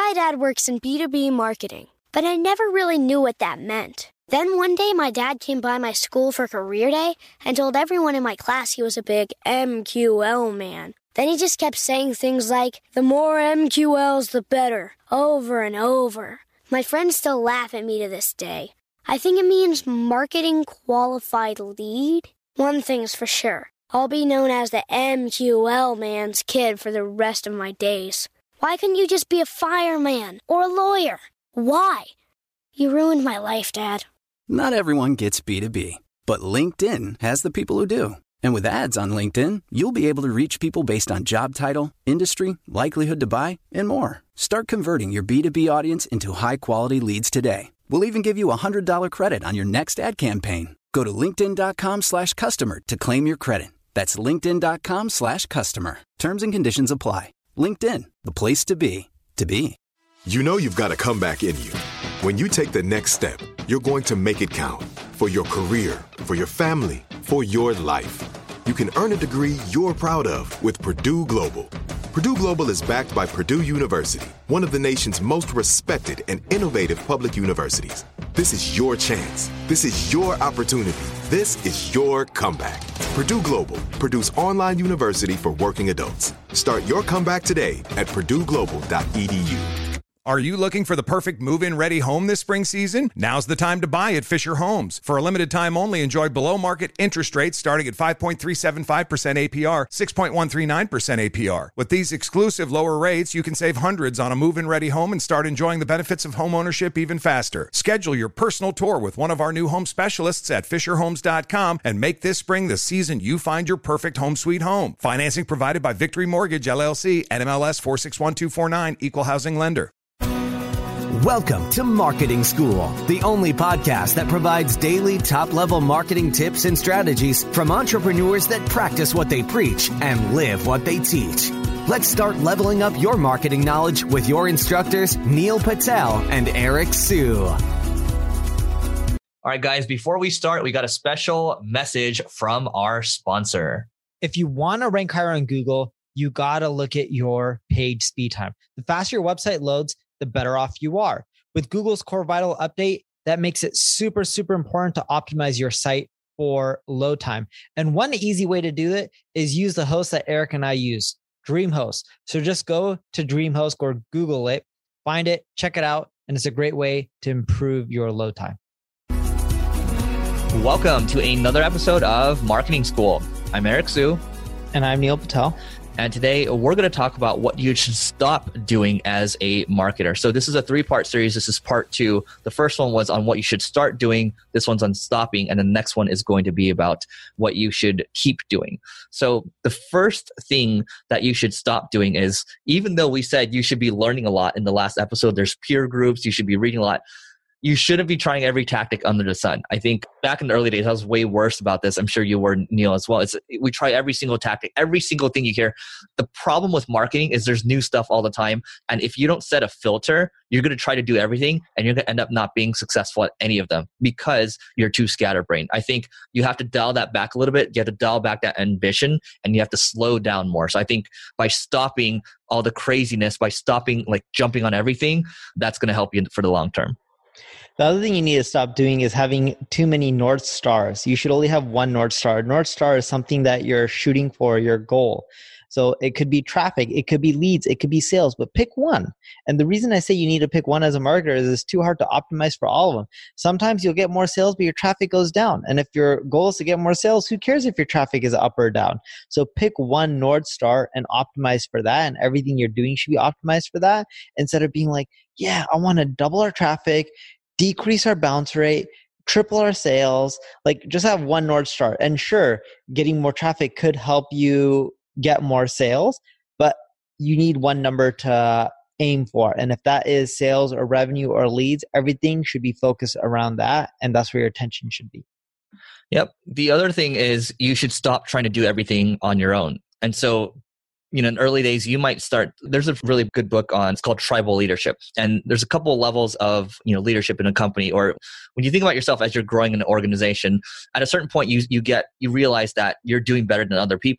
My dad works in B2B marketing, but I never really knew what that meant. Then one day, my dad came by my school for career day and told everyone in my class he was a big MQL man. Then he just kept saying things like, the more MQLs, the better, over and over. My friends still laugh at me to this day. I think it means marketing qualified lead. One thing's for sure, I'll be known as the MQL man's kid for the rest of my days. Why couldn't you just be a fireman or a lawyer? Why? You ruined my life, Dad. Not everyone gets B2B, but LinkedIn has the people who do. And with ads on LinkedIn, you'll be able to reach people based on job title, industry, likelihood to buy, and more. Start converting your B2B audience into high-quality leads today. We'll even give you a $100 credit on your next ad campaign. Go to linkedin.com/customer to claim your credit. That's linkedin.com/customer. Terms and conditions apply. LinkedIn, the place to be, to be. You know you've got a comeback in you. When you take the next step, you're going to make it count. For your career, for your family, for your life. You can earn a degree you're proud of with Purdue Global. Purdue Global is backed by Purdue University, one of the nation's most respected and innovative public universities. This is your chance. This is your opportunity. This is your comeback. Purdue Global, Purdue's online university for working adults. Start your comeback today at purdueglobal.edu. Are you looking for the perfect move-in ready home this spring season? Now's the time to buy at Fisher Homes. For a limited time only, enjoy below-market interest rates starting at 5.375% APR, 6.139% APR. With these exclusive lower rates, you can save hundreds on a move-in ready home and start enjoying the benefits of home ownership even faster. Schedule your personal tour with one of our new home specialists at FisherHomes.com and make this spring the season you find your perfect home sweet home. Financing provided by Victory Mortgage, LLC, NMLS 461249, Equal Housing Lender. Welcome to Marketing School, the only podcast that provides daily top-level marketing tips and strategies from entrepreneurs that practice what they preach and live what they teach. Let's start leveling up your marketing knowledge with your instructors, Neil Patel and Eric Sue. All right, guys, before we start, we got a special message from our sponsor. If you want to rank higher on Google, you got to look at your page speed time. The faster your website loads, the better off you are. With Google's Core Vital update, that makes it super, super important to optimize your site for load time. And one easy way to do it is use the host that Eric and I use, DreamHost. So just go to DreamHost or Google it, find it, check it out, and it's a great way to improve your load time. Welcome to another episode of Marketing School. I'm Eric Sue. And I'm Neil Patel. And today we're going to talk about what you should stop doing as a marketer. So this is a 3-part series. This is part 2. The first one was on what you should start doing. This one's on stopping. And the next one is going to be about what you should keep doing. So the first thing that you should stop doing is, even though we said you should be learning a lot in the last episode, there's peer groups, you should be reading a lot. You shouldn't be trying every tactic under the sun. I think back in the early days, I was way worse about this. I'm sure you were, Neil, as well. We try every single tactic, every single thing you hear. The problem with marketing is there's new stuff all the time. And if you don't set a filter, you're going to try to do everything and you're going to end up not being successful at any of them because you're too scatterbrained. I think you have to dial that back a little bit. You have to dial back that ambition and you have to slow down more. So I think by stopping all the craziness, by stopping like jumping on everything, that's going to help you for the long term. The other thing you need to stop doing is having too many North Stars. You should only have one North Star. North Star is something that you're shooting for, your goal. So it could be traffic, it could be leads, it could be sales, but pick one. And the reason I say you need to pick one as a marketer is it's too hard to optimize for all of them. Sometimes you'll get more sales, but your traffic goes down. And if your goal is to get more sales, who cares if your traffic is up or down? So pick one North Star and optimize for that. And everything you're doing should be optimized for that, instead of being like, yeah, I want to double our traffic, decrease our bounce rate, triple our sales. Like, just have one North Star. And sure, getting more traffic could help you get more sales, but you need one number to aim for. And if that is sales or revenue or leads, everything should be focused around that. And that's where your attention should be. Yep. The other thing is you should stop trying to do everything on your own. And so, in early days, you might start, there's a really good book it's called Tribal Leadership. And there's a couple of levels of, leadership in a company, or when you think about yourself as you're growing an organization, at a certain point, you realize that you're doing better than other people.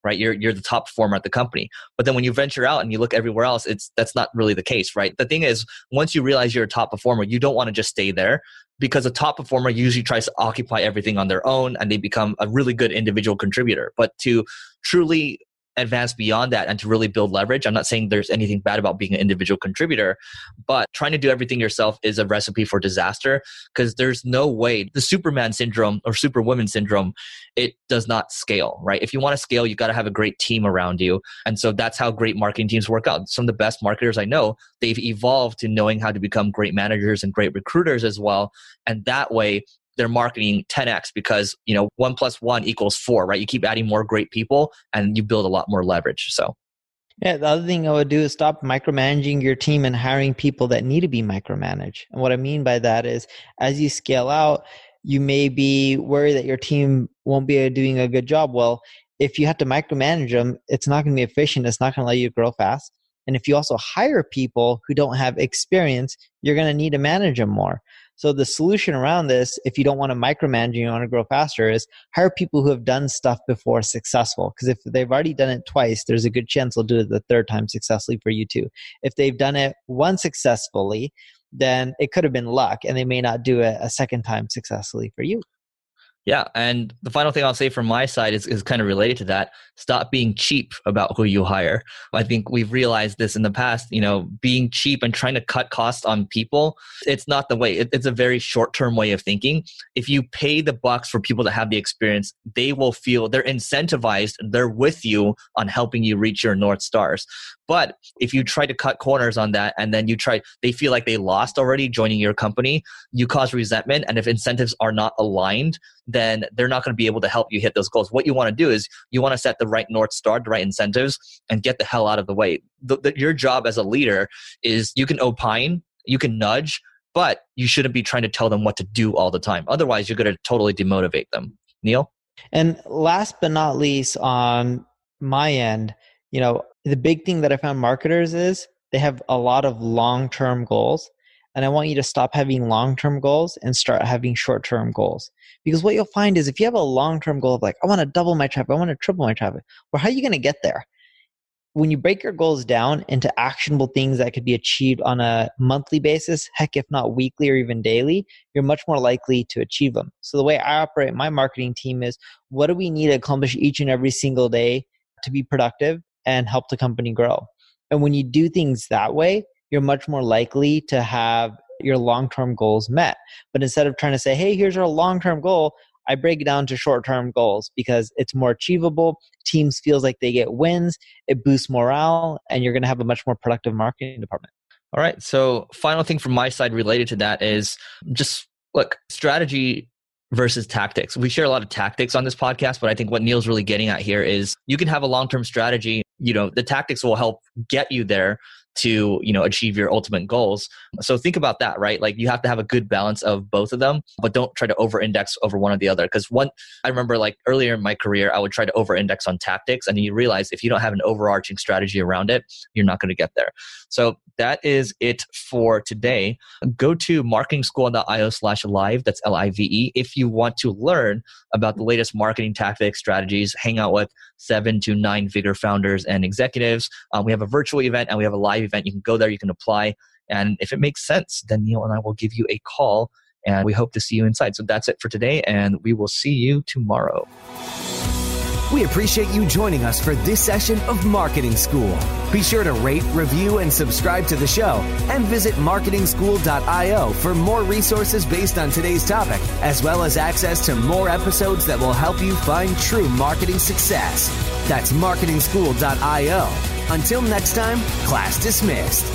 right? You're the top performer at the company. But then when you venture out and you look everywhere else, that's not really the case, right? The thing is, once you realize you're a top performer, you don't want to just stay there, because a top performer usually tries to occupy everything on their own and they become a really good individual contributor. But to truly advance beyond that and to really build leverage, I'm not saying there's anything bad about being an individual contributor, but trying to do everything yourself is a recipe for disaster, because there's no way. The Superman syndrome or Superwoman syndrome, it does not scale, right? If you want to scale, you got to have a great team around you. And so that's how great marketing teams work out. Some of the best marketers I know, they've evolved to knowing how to become great managers and great recruiters as well. And that way, their marketing 10x, because 1 + 1 = 4, right? You keep adding more great people and you build a lot more leverage. So yeah, the other thing I would do is stop micromanaging your team and hiring people that need to be micromanaged. And what I mean by that is, as you scale out, you may be worried that your team won't be doing a good job. Well, if you have to micromanage them, it's not going to be efficient. It's not going to let you grow fast. And if you also hire people who don't have experience, you're going to need to manage them more. So the solution around this, if you don't want to micromanage and you want to grow faster, is hire people who have done stuff before successful. Because if they've already done it twice, there's a good chance they'll do it the third time successfully for you too. If they've done it once successfully, then it could have been luck and they may not do it a second time successfully for you. Yeah. And the final thing I'll say from my side is kind of related to that. Stop being cheap about who you hire. I think we've realized this in the past, being cheap and trying to cut costs on people, it's not the way. It's a very short-term way of thinking. If you pay the bucks for people that have the experience, they will feel they're incentivized. They're with you on helping you reach your North Stars. But if you try to cut corners on that and then they feel like they lost already joining your company, you cause resentment. And if incentives are not aligned, then they're not going to be able to help you hit those goals. What you want to do is you want to set the right North Star, the right incentives, and get the hell out of the way. Your job as a leader is you can opine, you can nudge, but you shouldn't be trying to tell them what to do all the time. Otherwise, you're going to totally demotivate them. Neil? And last but not least, on my end, the big thing that I found marketers is they have a lot of long-term goals. And I want you to stop having long-term goals and start having short-term goals. Because what you'll find is if you have a long-term goal of like, I want to double my traffic, I want to triple my traffic, well, how are you going to get there? When you break your goals down into actionable things that could be achieved on a monthly basis, heck, if not weekly or even daily, you're much more likely to achieve them. So the way I operate my marketing team is, what do we need to accomplish each and every single day to be productive and help the company grow? And when you do things that way, you're much more likely to have your long-term goals met. But instead of trying to say, hey, here's our long-term goal, I break it down to short-term goals because it's more achievable. Teams feels like they get wins. It boosts morale, and you're going to have a much more productive marketing department. All right. So final thing from my side related to that is just look, strategy versus tactics. We share a lot of tactics on this podcast, but I think what Neil's really getting at here is you can have a long-term strategy. The tactics will help get you there to achieve your ultimate goals. So think about that, right? Like you have to have a good balance of both of them, but don't try to over-index over one or the other. Because I remember like earlier in my career, I would try to over-index on tactics, and you realize if you don't have an overarching strategy around it, you're not going to get there. So that is it for today. Go to marketingschool.io/live. That's LIVE. If you want to learn about the latest marketing tactics, strategies, hang out with 7 to 9 figure founders and executives. We have a virtual event and we have a live event. You can go there, you can apply. And if it makes sense, then Neil and I will give you a call and we hope to see you inside. So that's it for today, and we will see you tomorrow. We appreciate you joining us for this session of Marketing School. Be sure to rate, review, and subscribe to the show, and visit marketingschool.io for more resources based on today's topic, as well as access to more episodes that will help you find true marketing success. That's marketingschool.io. Until next time, class dismissed.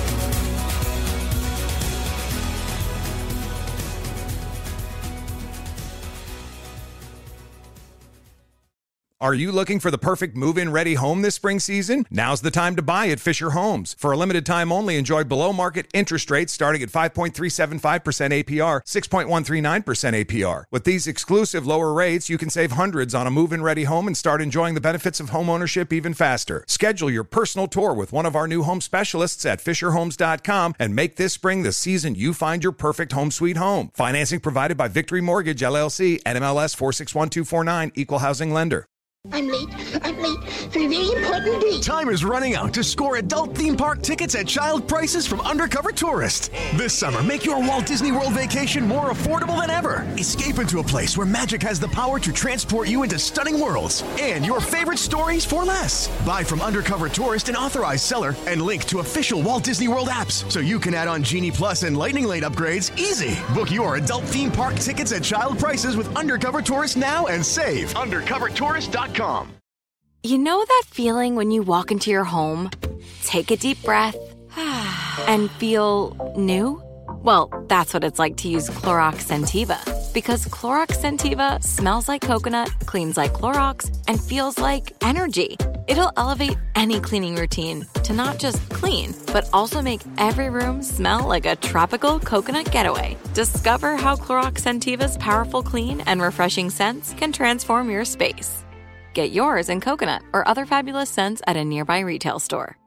Are you looking for the perfect move-in ready home this spring season? Now's the time to buy at Fisher Homes. For a limited time only, enjoy below-market interest rates starting at 5.375% APR, 6.139% APR. With these exclusive lower rates, you can save hundreds on a move-in ready home and start enjoying the benefits of home ownership even faster. Schedule your personal tour with one of our new home specialists at FisherHomes.com and make this spring the season you find your perfect home sweet home. Financing provided by Victory Mortgage, LLC, NMLS 461249, Equal Housing Lender. I'm late for a very important date. Time is running out to score adult theme park tickets at child prices from Undercover Tourist. This summer, make your Walt Disney World vacation more affordable than ever. Escape into a place where magic has the power to transport you into stunning worlds and your favorite stories for less. Buy from Undercover Tourist, an authorized seller, and link to official Walt Disney World apps so you can add on Genie Plus and Lightning Lane upgrades easy. Book your adult theme park tickets at child prices with Undercover Tourist now and save. UndercoverTourist.com. You know that feeling when you walk into your home, take a deep breath, and feel new? Well, that's what it's like to use Clorox Scentiva. Because Clorox Scentiva smells like coconut, cleans like Clorox, and feels like energy. It'll elevate any cleaning routine to not just clean, but also make every room smell like a tropical coconut getaway. Discover how Clorox Scentiva's powerful clean and refreshing scents can transform your space. Get yours in coconut or other fabulous scents at a nearby retail store.